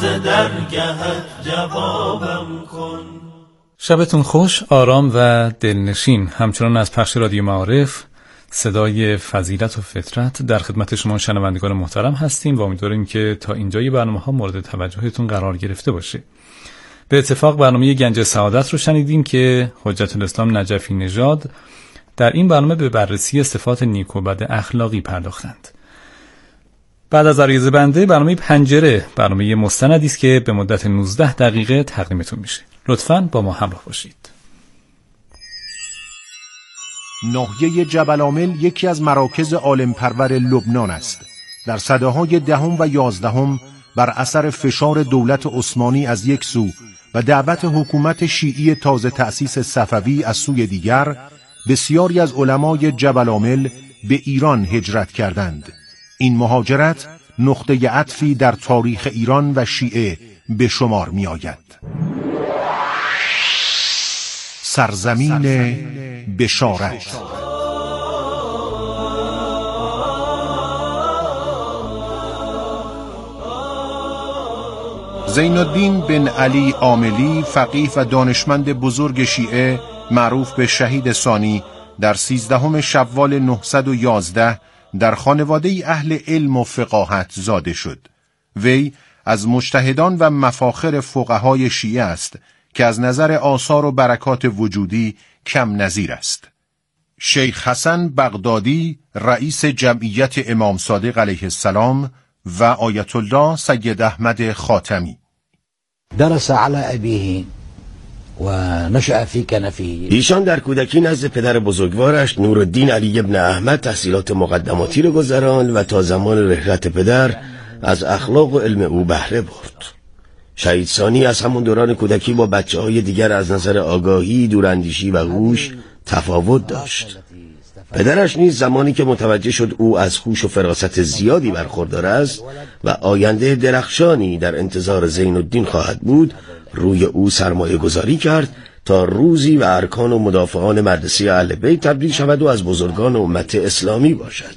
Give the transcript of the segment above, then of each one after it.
ز درگهت جوابم کن. شبتون خوش، آرام و دلنشین. همچنان از پخش رادیو معارف صدای فضیلت و فطرت در خدمت شما شنوندگان محترم هستیم و امیدواریم که تا اینجای برنامه‌ها مورد توجهتون قرار گرفته باشه. به اتفاق برنامه گنج سعادت رو شنیدیم که حجت الاسلام نجفی نژاد در این برنامه به بررسی صفات نیک و بد اخلاقی پرداختند. بعد از عریض بنده برنامه پنجره، برنامه مستندی است که به مدت 19 دقیقه تقدیمتون میشه. لطفاً با ما همراه باشید. ناحیه جبل عامل یکی از مراکز عالم پرور لبنان است. در سده‌های دهم و 11 بر اثر فشار دولت عثمانی از یک سو و دعوت حکومت شیعی تازه تأسیس صفوی از سوی دیگر، بسیاری از علمای جبل عامل به ایران هجرت کردند. این مهاجرت نقطه عطفی در تاریخ ایران و شیعه به شمار می آید. سرزمین بشارت. زین الدین بن علی عاملی، فقیه و دانشمند بزرگ شیعه معروف به شهید ثانی، در 13 شوال 911 در خانواده اهل علم و فقاهت زاده شد. وی از مجتهدان و مفاخر فقهای شیعه است که از نظر آثار و برکات وجودی کم نظیر است. شیخ حسن بغدادی، رئیس جمعیت امام صادق علیه السلام، و آیت الله سید احمد خاتمی. درس علی ابیه و نشأ فی کنفه. ایشان در کودکی نزد پدر بزرگوارش نورالدین علی ابن احمد تحصیلات مقدماتی را گذراند و تا زمان رحلت پدر از اخلاق و علم او بهره برد. شهید ثانی از همون دوران کودکی با بچه‌های دیگر از نظر آگاهی، دوراندیشی و هوش تفاوت داشت. پدرش نیز زمانی که متوجه شد او از هوش و فراست زیادی برخوردار است و آینده درخشانی در انتظار زین الدین خواهد بود، روی او سرمایه گذاری کرد تا روزی و ارکان و مدافعان مدرسه اهل بیت تبدیل شود و از بزرگان امت اسلامی باشد.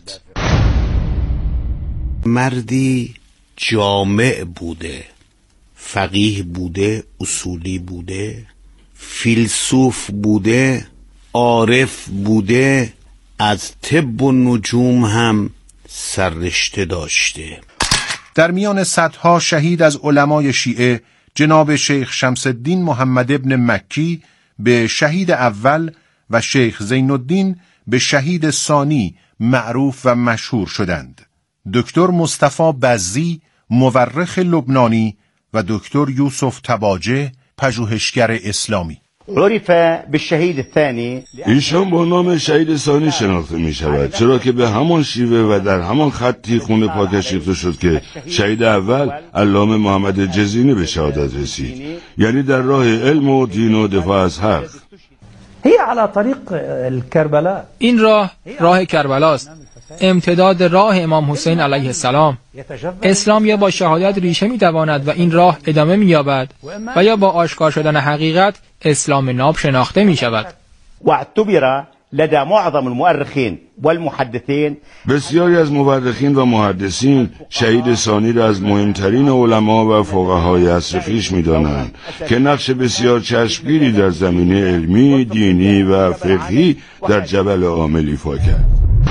مردی جامع بوده، فقیه بوده، اصولی بوده، فیلسوف بوده، عارف بوده، از طب و نجوم هم سررشته داشته. در میان صدها شهید از علمای شیعه، جناب شیخ شمس الدین محمد ابن مکی به شهید اول و شیخ زین الدین به شهید ثانی معروف و مشهور شدند. دکتر مصطفی بزی، مورخ لبنانی، و دکتر یوسف تباجه، پژوهشگر اسلامی. عرف بالشهید الثانی، ایشان با نام شهید ثانی شناخته می شود، چرا که به همان شیوه و در همان خطی خون پاکش ریخته شد که شهید اول علامه محمد جزینی به شهادت رسید، یعنی در راه علم و دین و دفاع از حق. هی علی طریق الکربلا، این راه کربلاست، امتداد راه امام حسین علیه السلام. اسلام یا با شهادت ریشه می‌تواند و این راه ادامه می‌یابد و یا با آشکار شدن حقیقت اسلام ناب شناخته می‌شود. واعتبر لدى معظم المؤرخین والمحدثین، بسیاری از مورخین و محدثین شهید ثانی را از مهمترین علما و فقهای عصر خویش می‌دانند که نقش بسیار چشمگیری در زمینه علمی، دینی و فقهی در جبل عامل ایفا کرد.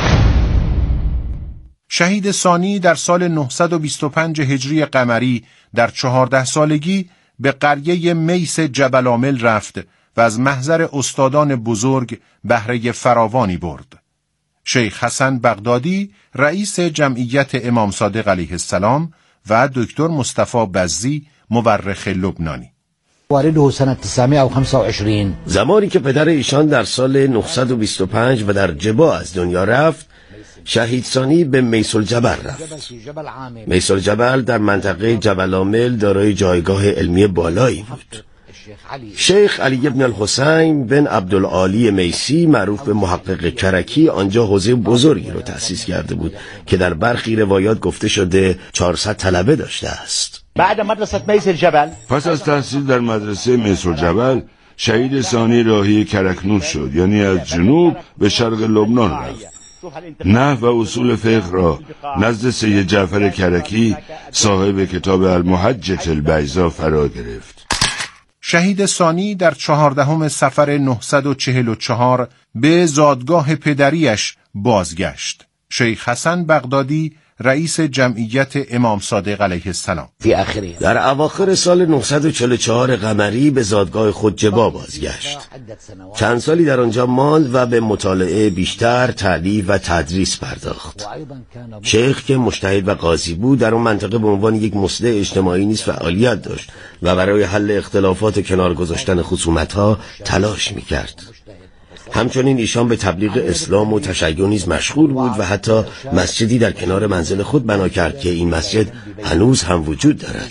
شهید ثانی در سال 925 هجری قمری در 14 سالگی به قریه میس جبل عامل رفت و از محضر استادان بزرگ بهره فراوانی برد. شیخ حسن بغدادی، رئیس جمعیت امام صادق علیه السلام، و دکتر مصطفی بزی، مورخ لبنانی. والده سنه 925. زمانی که پدر ایشان در سال 925 و در جبا از دنیا رفت، شهید ثانی به میس الجبل رفت. میس الجبل در منطقه جبل عامل دارای جایگاه علمی بالایی بود. شیخ علی ابن الحسین بن عبدالعالی میسی، معروف به محقق کرکی، آنجا حوزه بزرگی رو تأسیس کرده بود که در برخی روایات گفته شده 400 طلبه داشته است. بعد مدرسه میس الجبل، پس از تحصیل در مدرسه میس الجبل، شهید ثانی راهی کرکنوش شد، یعنی از جنوب به شرق لبنان رفت نحو و اصول فقه را نزد سید جعفر کرکی صاحب کتاب المحجة البیضا فرا گرفت. شهید ثانی در 14 صفر 944 به زادگاه پدریش بازگشت. شیخ حسن بغدادی رئیس جمعیت امام صادق علیه السلام در اواخر سال 944 قمری به زادگاه خود جبا بازگشت. چند سالی در آنجا ماند و به مطالعه بیشتر، تعلیف و تدریس پرداخت. شیخ که مجتهد و قاضی بود در آن منطقه به عنوان یک مصلح اجتماعی نیز فعالیت داشت و برای حل اختلافات و کنار گذاشتن خصومت‌ها تلاش می‌کرد. همچنین ایشان به تبلیغ اسلام و تشیع نیز مشغول بود و حتی مسجدی در کنار منزل خود بنا کرد که این مسجد هنوز هم وجود دارد.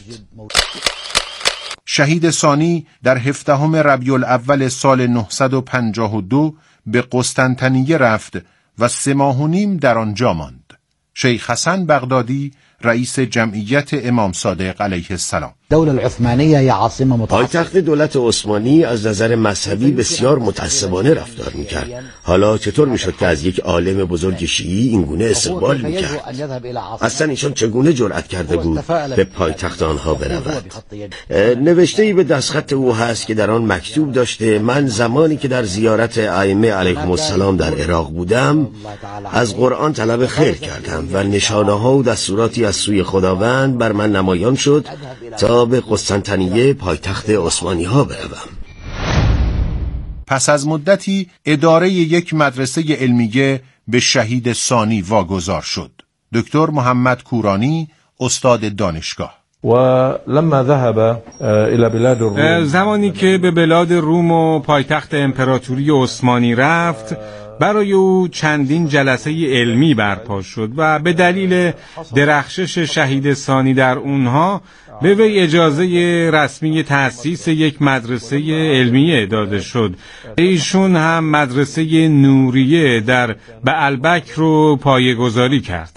شهید ثانی در 17 ربیع الاول سال 952 به قسطنطنیه رفت و 3 ماه و نیم در آنجا ماند. شیخ حسن بغدادی رئیس جمعیت امام صادق علیه السلام. دوله العثمانیه یا عاصمه متعصبه. پایتخت دولت عثمانی از نظر مذهبی بسیار متعصبانه رفتار میکرد. حالا چطور میشد که از یک عالم بزرگ شیعی اینگونه استقبال میکرد؟ اصلا ایشان چگونه جرأت کرده بود به پایتخت آنها برود؟ نوشته‌ای به دستخط او هست که در آن مکتوب داشته: من زمانی که در زیارت ائمه علیهم السلام در عراق بودم از قرآن طلب خیر کردم و نشانه‌ها و دستوراتی از سوی خداوند بر من نمایان شد تا به قسطنطنیه پایتخت عثمانی ها بروم. پس از مدتی اداره یک مدرسه علمیه به شهید ثانی واگذار شد. دکتر محمد کورانی استاد دانشگاه. ولما ذهب الى بلاد الروم، زمانی که به بلاد روم و پایتخت امپراتوری عثمانی رفت، برای او چندین جلسه علمی برپا شد و به دلیل درخشش شهید ثانی در اونها به وی اجازه رسمی تأسیس یک مدرسه علمیه داده شد. ایشون هم مدرسه نوریه در بعلبک رو پایه‌گذاری کرد.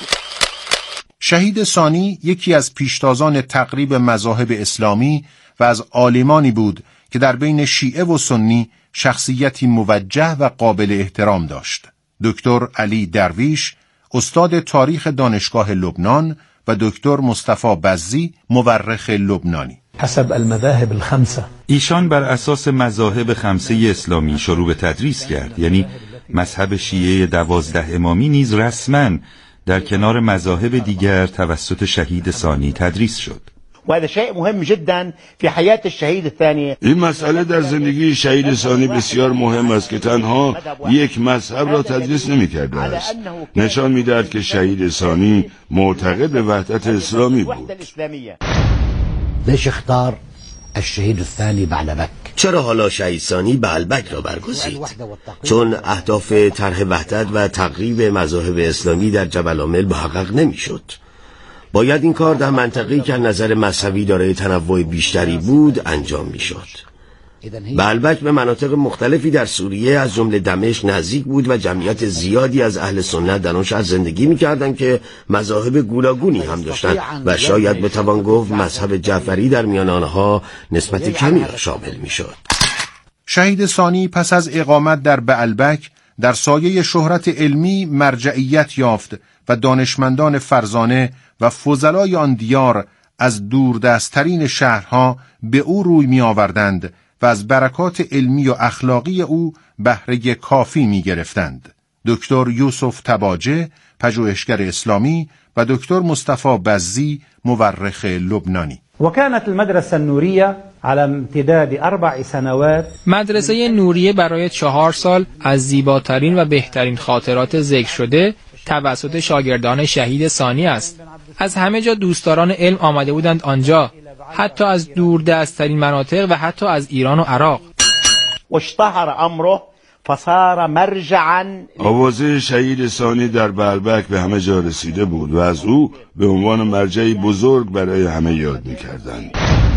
شهید ثانی یکی از پیشتازان تقریب مذاهب اسلامی و از عالمانی بود که در بین شیعه و سنی شخصیتی موجه و قابل احترام داشت. دکتر علی درویش استاد تاریخ دانشگاه لبنان و دکتر مصطفی بزی مورخ لبنانی. حسب المذاهب الخمسه، ایشان بر اساس مذاهب خمسه اسلامی شروع به تدریس کرد، یعنی مذهب شیعه 12 امامی نیز رسما در کنار مذاهب دیگر توسط شهید ثانی تدریس شد. وهذا شيء مهم جدا في حياة الشهيد الثاني. این مسئله در زندگی شهید ثانی بسیار مهم است که تنها یک مذهب را تدریس نمی‌کرده است. نشان می‌دهد که شهید ثانی معتقد به وحدت اسلامی بود. ليش اختار الشهيد الثاني بعلبك؟ چرا حالا شهید ثانی بعلبک را برگزید؟ چون اهداف طرح وحدت و تقریب مذاهب اسلامی در جبل عامل محقق نمی‌شد. باید این کار در منطقه‌ای که نظر مذهبی دارای تنوع بیشتری بود انجام می‌شد. بعلبک به مناطق مختلفی در سوریه از جمله دمشق نزدیک بود و جمعیت زیادی از اهل سنت در آن شهر زندگی می‌کردند که مذاهب گوناگونی هم داشتند و شاید بتوان گفت مذهب جعفری در میان آنها نسبت کمی را شامل می‌شد. شهید ثانی پس از اقامت در بعلبک در سایه شهرت علمی مرجعیت یافت و دانشمندان فرزانه و فضلای آن دیار از دوردستترین شهرها به او روی می آوردند و از برکات علمی و اخلاقی او بهره کافی می گرفتند. دکتر یوسف تباجه پژوهشگر اسلامی و دکتر مصطفی بزی مورخ لبنانی. وكانت المدرسة النورية على امتداد 4 سنوات. مدرسه نوریه برای 4 سال از زیباترین و بهترین خاطرات ذکر شده توسط شاگردان شهید ثانی است. از همه جا دوستداران علم آمده بودند آنجا، حتی از دوردستترین مناطق و حتی از ایران و عراق. واشتهر امره فصار مرجعا. آوازه شهید ثانی در بعلبک به همه جا رسیده بود و از او به عنوان مرجعی بزرگ برای همه یاد می‌کردند.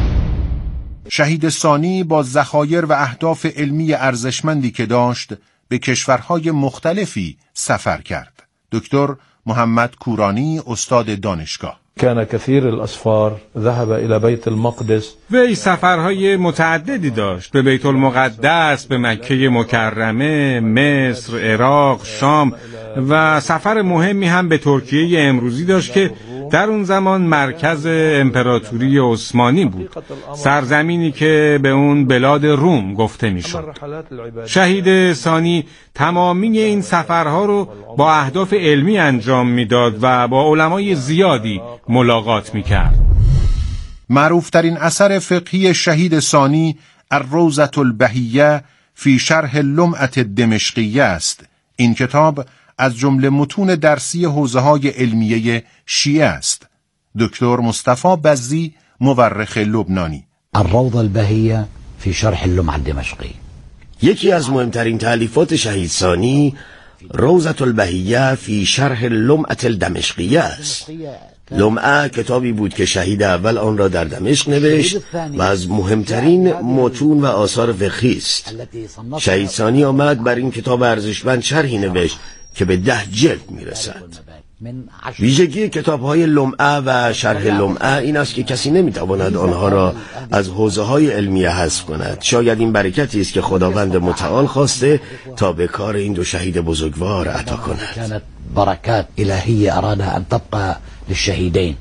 شهید ثانی با ذخایر و اهداف علمی ارزشمندی که داشت به کشورهای مختلفی سفر کرد. دکتر محمد کورانی استاد دانشگاه. كان كثير الأسفار ذهب إلى بيت المقدس. وی سفرهای متعددی داشت به بیت المقدس، به مکه مکرمه، مصر، عراق، شام و سفر مهمی هم به ترکیه امروزی داشت که در اون زمان مرکز امپراتوری عثمانی بود، سرزمینی که به اون بلاد روم گفته میشد. شهید ثانی تمامی این سفرها رو با اهداف علمی انجام میداد و با علمای زیادی ملاقات میکرد. معروفترین اثر فقهی شهید ثانی الروضة البهیه فی شرح لمعة الدمشقیه است. این کتاب از جمله متون درسی حوزه‌های علمیه شیعه است. دکتر مصطفی بزی، مورخ لبنانی. الروضة البهیه فی شرح اللمعة الدمشقی. یکی از مهمترین تألیفات شهید ثانی روضة البهیه فی شرح لمعة الدمشقیه است. لمعه کتابی بود که شهید اول آن را در دمشق نوشت و از مهمترین متون و آثار فقهی است. شهید ثانی آمد بر این کتاب ارزشمند شرحی نوشت که به 10 جلد میرسد. ویژگی کتاب‌های لمعه و شرح لمعه این است که کسی نمیتواند آنها را از حوزه‌های علمیه حذف کند. شاید این برکتی است که خداوند متعال خواسته تا به کار این دو شهید بزرگوار عطا کند. برکات الهیه ارادها ان تبقى للشهیدین.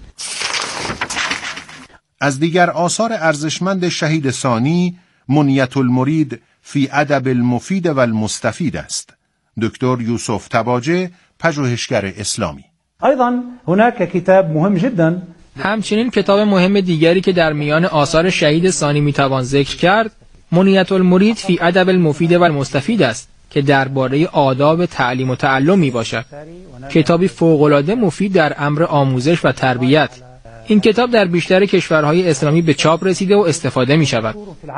از دیگر آثار ارزشمند شهید ثانی منیة المرید فی ادب المفید و المستفید است. دکتر یوسف تباجه، پژوهشگر اسلامی. ايضا هناك کتاب مهم جدا. همچنین کتاب مهم دیگری که در میان آثار شهید ثانی میتوان ذکر کرد منیة المرید فی ادب المفید و المستفید است که درباره آداب تعلیم و تعلم می باشد. کتابی فوق‌العاده مفید در امر آموزش و تربیت. این کتاب در بیشتر کشورهای اسلامی به چاپ رسیده و استفاده می شود.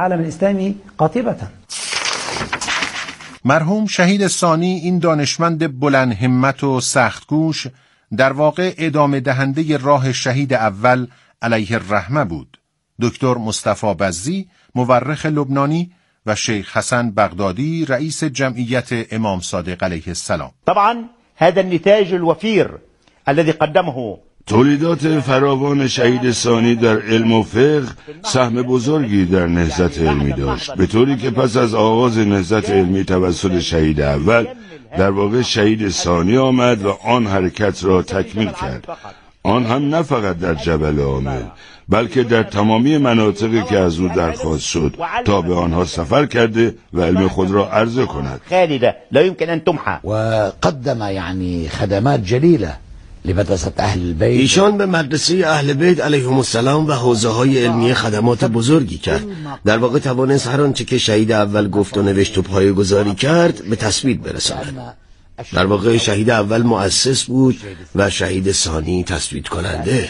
مرحوم شهید ثانی این دانشمند بلند همت و سختگوش در واقع ادامه دهنده راه شهید اول علیه الرحمه بود. دکتر مصطفی بزی، مورخ لبنانی، و شیخ حسن بغدادی، رئیس جمعیت امام صادق علیه السلام. طبعا هذا النتاج الوفير الذي قدمه تولیدات فراوان شهید ثانی در علم و فقه سهم بزرگی در نهضت علمی داشت، به طوری که پس از آغاز نهضت علمی توسط شهید اول در واقع شهید ثانی آمد و آن حرکت را تکمیل کرد. آن هم نه فقط در جبل عامل بلکه در تمامی مناطقی که از او درخواست شد تا به آنها سفر کرده و علم خود را عرضه کند. لا يمكن ان تمحى. وقدم يعني خدمات جلیله لمدرسة اهل البيت. ایشان به مدرسه اهل بیت علیهم السلام و حوزه‌های علمی خدمات بزرگی کرد. در واقع توانست هر آنچه که شهید اول گفت و نوشت و پایه‌گذاری کرد به تثبیت برساند. در واقع شهید اول مؤسس بود و شهید ثانی تثبیت کننده.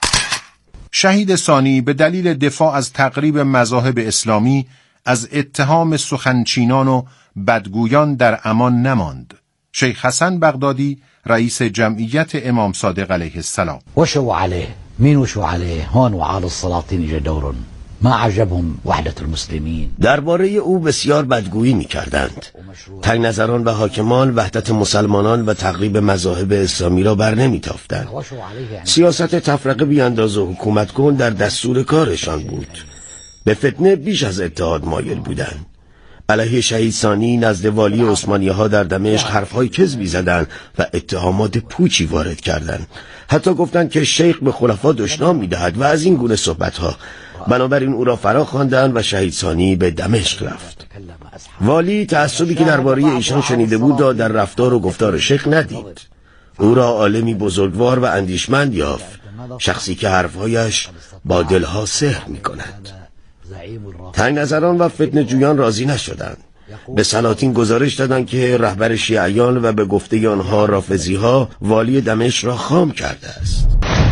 شهید ثانی به دلیل دفاع از تقریب مذاهب اسلامی از اتهام سخنچینان و بدگویان در امان نماند. شیخ حسن بغدادی، رئیس جمعیت امام صادق علیه السلام. وشو علیه، مين وشو علیه؟ هون وعال السلاطین اجا دور ما عجبهم وحدت المسلمین. درباره او بسیار بدگویی می‌کردند. تنگ نظران و حاکمان وحدت مسلمانان و تقریب مذاهب اسلامی را بر نمی‌تافتند. سیاست تفرقه بیانداز و حکومت کن در دستور کارشان بود. به فتنه بیش از اتحاد مایل بودند. علیه شهید ثانی نزد والی عثمانی‌ها در دمشق حرف‌های کذبی زدند و اتهامات پوچی وارد کردند. حتی گفتند که شیخ به خلفا دشنام می‌دهد و از این گونه صحبت‌ها. بنابراین او را فرا خواندند و شهید ثانی به دمشق رفت. والی تعصبی که درباره ایشان شنیده بود را در رفتار و گفتار شیخ ندید. او را عالمی بزرگوار و اندیشمند یافت، شخصی که حرف‌هایش با دلها سحر می‌کند. تنگ نظران و فتنه جویان راضی نشدند. به سلاطین گزارش دادند که رهبر شیعیان و به گفته آنها رافضی‌ها والی دمشق را خام کرده است.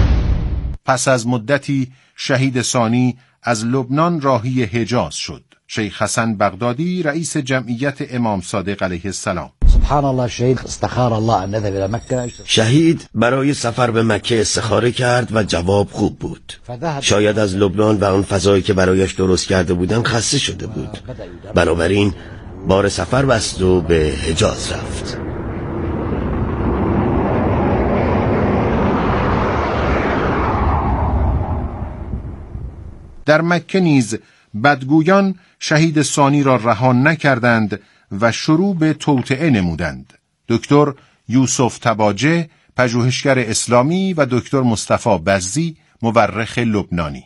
پس از مدتی شهید ثانی از لبنان راهی حجاز شد. شیخ حسن بغدادی، رئیس جمعیت امام صادق علیه السلام. سبحان الله، شیخ استخار الله ان نذهب الى مکه. شهید برای سفر به مکه استخاره کرد و جواب خوب بود. شاید از لبنان و آن فضایی که برایش درست کرده بودند خسته شده بود. بنابراین بار سفر بست و به حجاز رفت. در مکه نیز بدگویان شهید ثانی را رها نکردند و شروع به توطئه نمودند. دکتر یوسف تباجه، پژوهشگر اسلامی، و دکتر مصطفی بزی، مورخ لبنانی.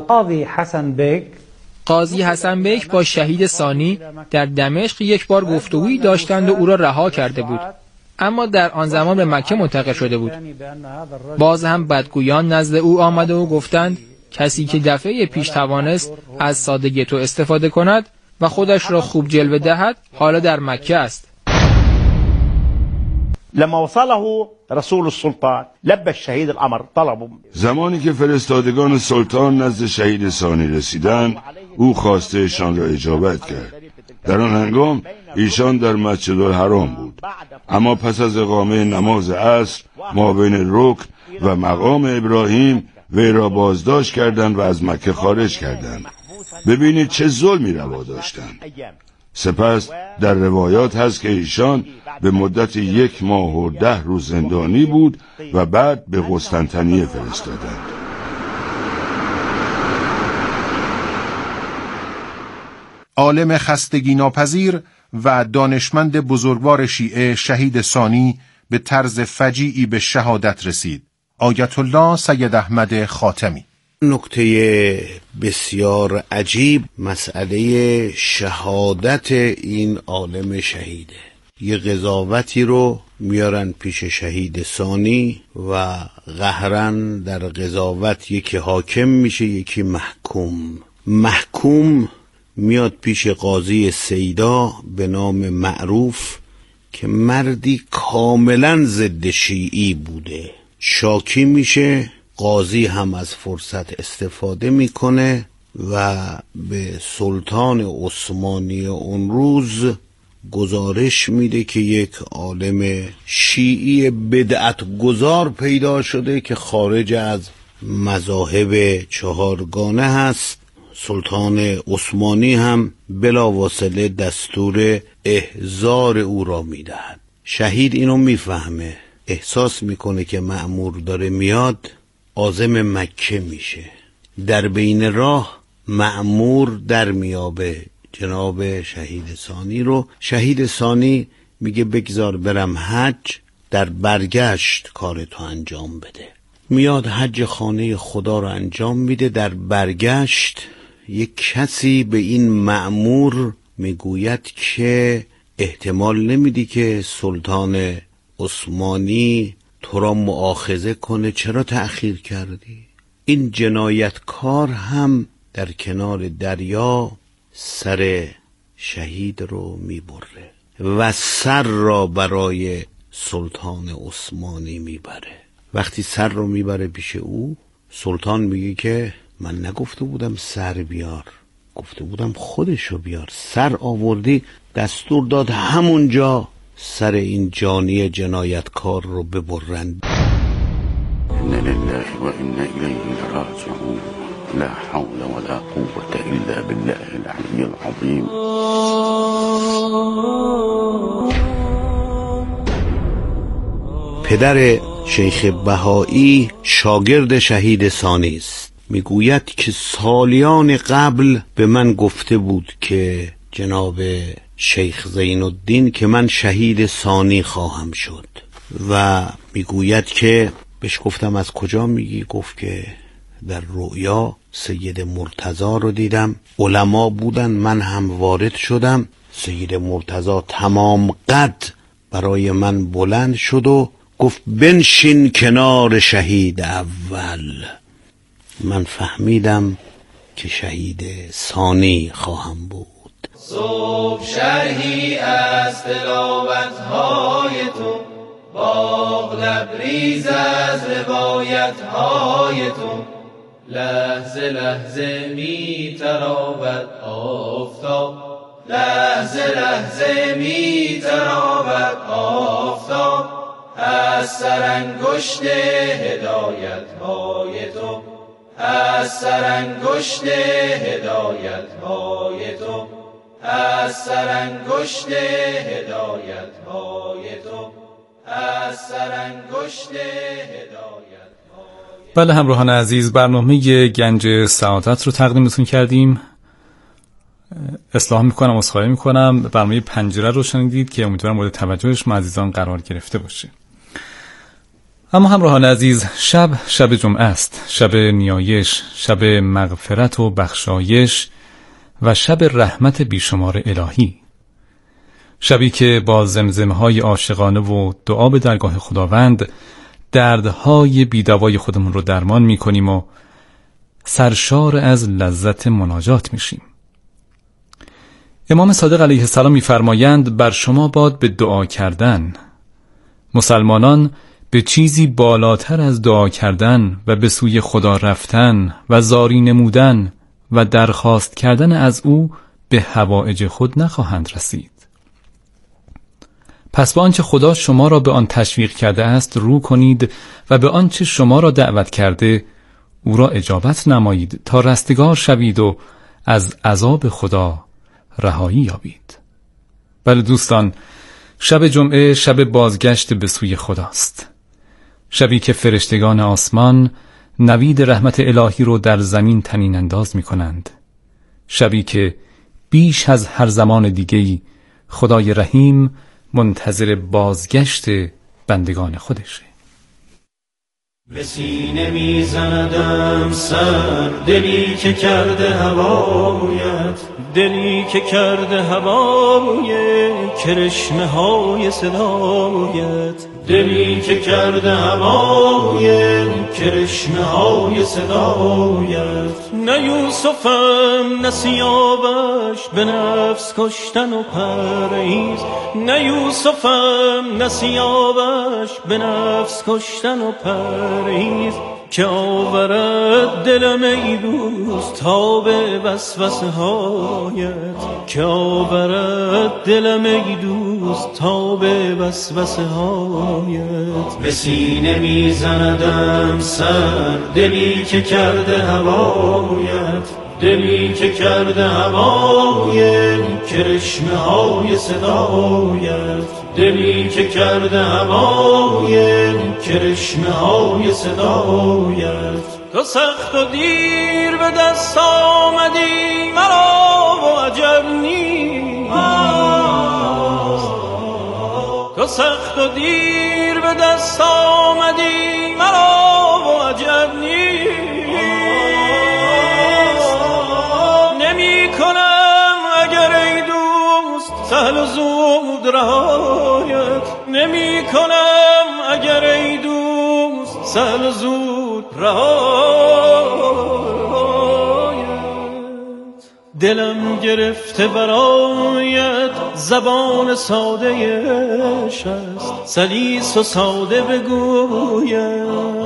قاضی حسن بیک با شهید ثانی در دمشق یک بار گفتگویی داشتند و او را رها کرده بود، اما در آن زمان به مکه منتقل شده بود. باز هم بدگویان نزد او آمده و گفتند کسی که دفعه پیش توانست از سادگی تو استفاده کند و خودش را خوب جلوه دهد حالا در مکه است. لما وصله رسول السلطان لبى الشهيد الامر طلبوا. زمانی که فرستادگان سلطان نزد شهید ثانی رسیدند، او خواستهشان را اجابت کرد. در آن هنگام ایشان در مسجد الحرام بود، اما پس از اقامه نماز عصر مابین رکن و مقام ابراهیم وی را بازداشت کردند و از مکه خارج کردند. ببینید چه ظلمی روا داشتند. سپس در روایات هست که ایشان به مدت 1 ماه و 10 روز زندانی بود و بعد به قسطنطنیه فرستادند. عالم خستگی ناپذیر و دانشمند بزرگوار شیعه شهید ثانی به طرز فجیعی به شهادت رسید. آیت الله سید احمد خاتمی. نکته بسیار عجیب مسئله شهادت این عالم شهیده. یه قضاوتی رو میارن پیش شهید ثانی و قهرن در قضاوت یکی حاکم میشه یکی محکوم میاد پیش قاضی سیدا به نام معروف که مردی کاملا ضد شیعی بوده. شاکی میشه، قاضی هم از فرصت استفاده میکنه و به سلطان عثمانی اون روز گزارش میده که یک عالم شیعی بدعت گذار پیدا شده که خارج از مذاهب 4گانه هست. سلطان عثمانی هم بلاواسطه دستور احضار او را میدهد. شهید اینو میفهمه، احساس میکنه که مأمور داره میاد، عازم مکه میشه. در بین راه مأمور در میابه جناب شهید ثانی رو. شهید ثانی میگه بگذار برم حج، در برگشت کارتو انجام بده. میاد حج خانه خدا رو انجام میده. در برگشت یک کسی به این مأمور میگوید که احتمال نمیدی که سلطان عثمانی تو را مؤاخذه کنه، چرا تأخیر کردی؟ این جنایتکار هم در کنار دریا سر شهید رو میبره و سر را برای سلطان عثمانی میبره. وقتی سر رو میبره پیش او، سلطان میگه که من نگفته بودم سر بیار، گفته بودم خودشو بیار. سر آوردی، دستور داد همونجا سر این جانی جنایتکار رو ببرند. إن لله وإنا إليه راجعون لا حول ولا قوة إلا بالله العلي العظيم. پدر شیخ بهایی شاگرد شهید ثانی است. میگوید که سالیان قبل به من گفته بود که جناب شیخ زین الدین که من شهید ثانی خواهم شد و میگوید که بهش گفتم از کجا میگی؟ گفت که در رؤیا سید مرتضی رو دیدم، علما بودن، من هم وارد شدم، سید مرتضی تمام قد برای من بلند شد و گفت بنشین کنار شهید اول. من فهمیدم که شهید ثانی خواهم بود. صبح شرحی از تلاوت‌های تو، باغ لبریز از روایت‌های تو، لحظه لحظه می تراود آفتاب، لحظه لحظه می تراود آفتاب از سرانگشت هدایت‌های تو، از سرانگشت هدایت‌های تو، از سرانگشت هدایت‌های تو، از سرانگشت هدایت‌های تو. بله همراهان عزیز، برنامه گنج سعادت رو تقدیمتون کردیم. اصلاح میکنم، عذرخواهی میکنم. برنامه پنجره رو شنیدید که امیدوارم مورد توجه شما عزیزان قرار گرفته باشه. اما همراهان عزیز، شب جمعه است، شب نیایش، شب مغفرت و بخشایش و شب رحمت بیشمار الهی، شبی که با زمزمه‌های عاشقانه و دعا به درگاه خداوند دردهای بیدوای خودمون رو درمان میکنیم و سرشار از لذت مناجات میشیم. امام صادق علیه السلام میفرمایند بر شما باد به دعا کردن. مسلمانان به چیزی بالاتر از دعا کردن و به سوی خدا رفتن و زاری نمودن و درخواست کردن از او به حوائج خود نخواهند رسید. پس به آنچه خدا شما را به آن تشویق کرده است رو کنید و به آنچه شما را دعوت کرده او را اجابت نمایید تا رستگار شوید و از عذاب خدا رهایی یابید. بله دوستان، شب جمعه شب بازگشت به سوی خداست، شبی که فرشتگان آسمان نوید رحمت الهی رو در زمین طنین انداز می کنند، شبی که بیش از هر زمان دیگه‌ای خدای رحیم منتظر بازگشت بندگان خودشه. به سینه میزندم سر، دلی که کرده هوایت، دلی که کرده هوای کرشمه های صدایت، دلی که کرده هوای کرشمه های صدایت. نه یوسفم نه سیاوش به نفس کشتن و پرهیز، نه یوسفم نه سیاوش به نفس کشتن و پرهیز، که آورد دلم ای دوست تا به وسوسه هایت، که آورد دلم ای دوست تا به وسوسه هایت. به سینه میزندم سر، دلی که کرده هوایت، دلی که کرده هوای کرشمه های صدایت، دلی که کرده هوای کرشمه های صدایت. تو سخت و دیر به دست آمدی مرا و عجب نیست، تو سخت و دیر به دست آمدی مرا و عجب نیست. نمی کنم اگر ای دوست سهل و زود رهایت، نمی کنم اگر ای دوست سهل و زود رهایت. دلم گرفته برایت زبان ساده عشق است، سلیس و ساده بگویم،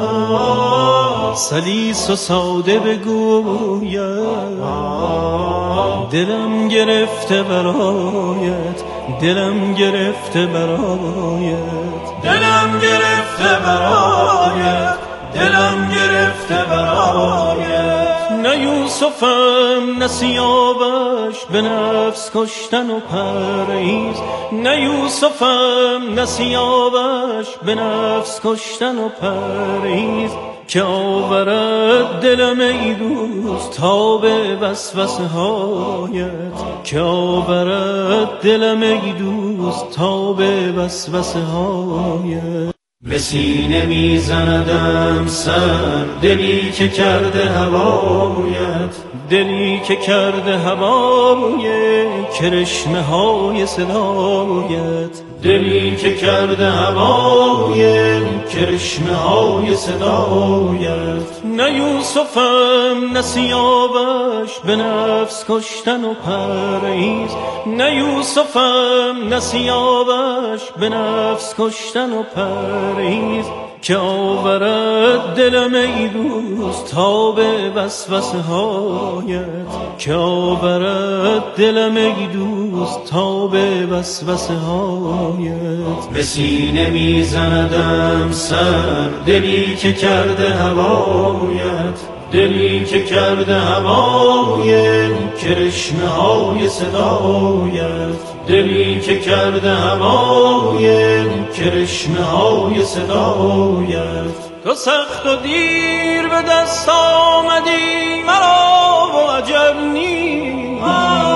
سلیس و ساده بگویم. دلم گرفته برایت، دلم گرفته برایت، دلم گرفته برایت، دلم گرفته برایت. نه یوسفم نه سیاوش به نفس کشتن و پرهیز، نه یوسفم نه سیاوش به نفس کشتن و پرهیز، که آورد دلم ای دوست تا به وسوسه هایت، که آورد دلم ای دوست تا به وسوسه هایت. به سینه میزندم سر، دلی که کرده هوایت، دلی که کرده هوای کرشمه های صدایت، دلی که کرده هوای کرشمه های صدایت. نه یوسفم نه سیاوش به نفس کشتن و پرهیز، نه یوسفم نه سیاوش به نفس کشتن و پرهیز، که آورد دلم ای دوست تا به وسوسه هایت، که آورد دلم ای دوست تا به وسوسه هایت. به سینه میزندم سر، دلی که کرده هوایت، دلی که کرده هوای کرشمه های صدایت، دلی که کرده هوای کرشمه های صدایت. تو سخت و دیر به دست آمدی مرا و عجب نیست،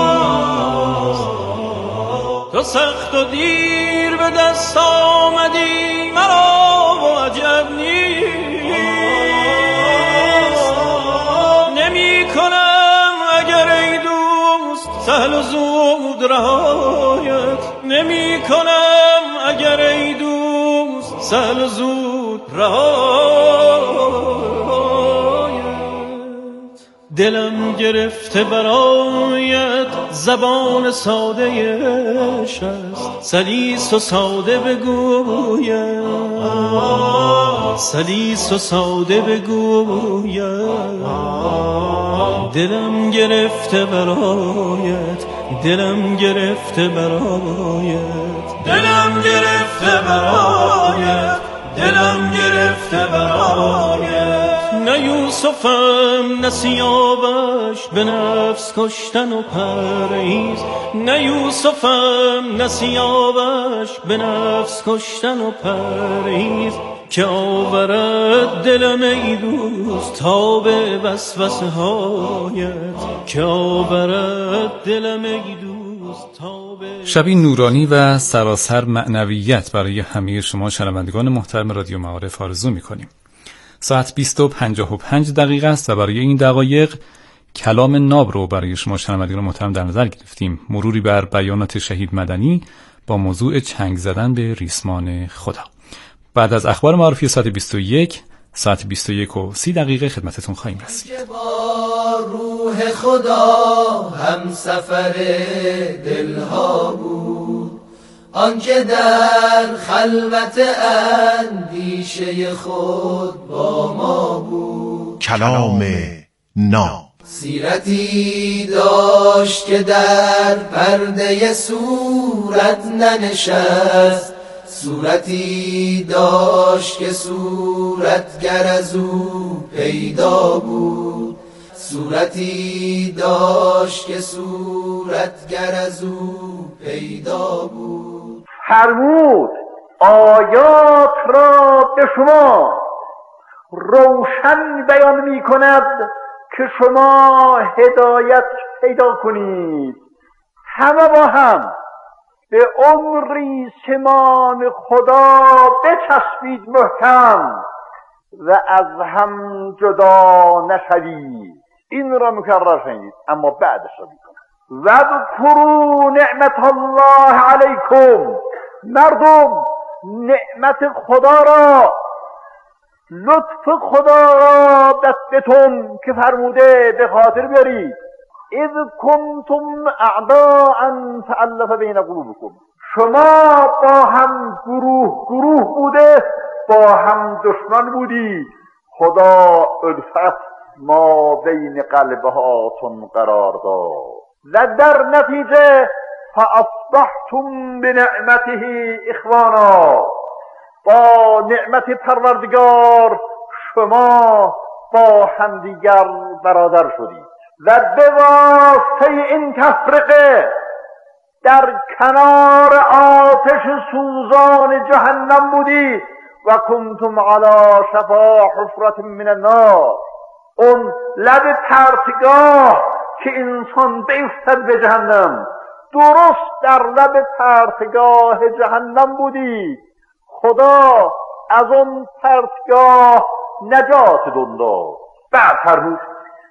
تو سخت و دیر به دست آمدی مرا و عجب نیست. نمی کنم اگر ای دوست سهل و زود رهایت، نمی کنم اگر ای دوست سهل و زود رهایت. دلم گرفته برایت زبان ساده عشق است، سلیس و ساده بگویم، سلیس و ساده بگویم. دلم گرفته برایت، دلم گرفته برایت، دلم گرفته برایت، دلم گرفته برایت. نه یوسفم نه سیاوش به نفس کشتن و پرهیز، نه یوسفم نه سیاوش به نفس کشتن و پرهیز. که آورد دلم ای دوست تا به وسوسه هایت، که آورد دلم ای دوست تا به. شبی نورانی و سراسر معنویت برای همه شما شنوندگان محترم رادیو معارف آرزو می‌کنیم. ساعت 20:55 است و برای این دقایق کلام ناب رو برای شما شنوندگان محترم در نظر گرفتیم. مروری بر بیانات شهید مدنی با موضوع چنگ زدن به ریسمان خدا. بعد از اخبار معرفی ساعت 21 ساعت 21:30 خدمتتون خواهیم رسید. با روح خدا هم سفر دلها بود، آنکه در خلوت اندیشه خود با ما بود. کلام ناب سیرتی داشت که در پرده صورت ننشست، صورتی داشت که صورتگر از او پیدا بود، صورتی داشت که صورتگر از او پیدا بود. فرمود آیات را به شما روشن بیان می کند که شما هدایت پیدا کنید. همه با هم به عمری سمان خدا بچسبید محکم و از هم جدا نشوید. این را مکرر شنید اما بعدش را میکنم. واذکروا نعمت الله علیکم. مردم نعمت خدا را، لطف خدا را دستتون که فرموده به خاطر بیارید. اذ کنتم اعداء فالف بین قلوبکم. شما با هم گروه بوده، با هم دشمن بودید، خدا الفت ما بین قلبهاتون قرار داد و در نتیجه فاصبحتم بنعمته اخوانا. با نعمت پروردگار شما با همدیگر برادر شدید و به واسطه این تفرقه در کنار آتش سوزان جهنم بودید و کنتم علی شفا حفرة من النار. اون لب پرتگاه که انسان بیفتد به جهنم، درست در لب پرتگاه جهنم بودید. خدا از اون پرتگاه نجات داد. بعد فرمود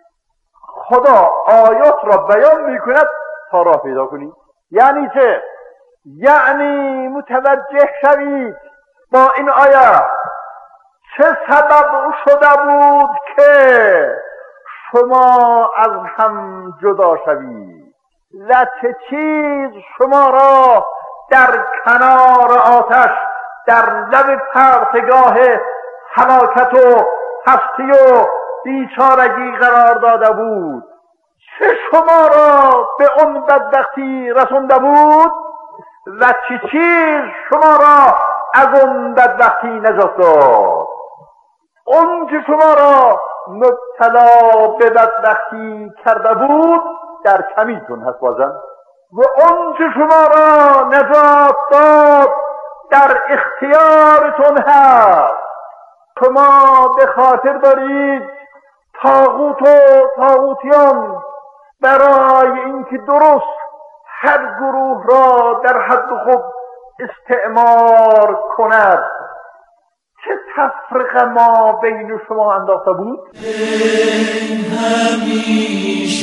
خدا آیات را بیان میکند تا راه پیدا کنید. یعنی چه؟ یعنی متوجه شوید با این آیه چه سبب شده بود که شما از هم جدا شوید و چه چیز شما را در کنار آتش، در لب پرتگاه هلاکت و هستی و بیچارگی قرار داده بود. چه شما را به اون بدبختی رسونده بود و چه چیز شما را از اون بدبختی نجات داد. اون که شما را مبتلا به بدبختی کرده بود در کمیتون هست بازم، و اون که شما را نجات داد در اختیارتون هست. شما به خاطر دارید طاغوت و طاغوتیان برای اینکه درست هر گروه را در حد خود استعمار کند چه تفرقه ما بین شما انداخته بود؟